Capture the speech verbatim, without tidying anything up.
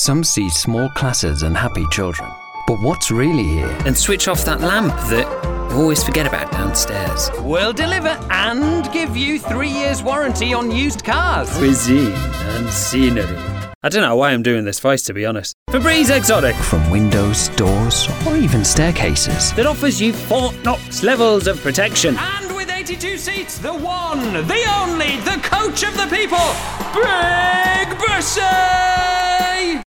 Some see small classes and happy children. But what's really here? And switch off that lamp that you always forget about downstairs. We'll deliver and give you three years warranty on used cars. Cuisine and scenery. I don't know why I'm doing this voice, to be honest. Febreze Exotic. From windows, doors, or even staircases. That offers you Fort Knox levels of protection. And with eighty-two seats, the one, the only, the coach of the people, Big Bursey!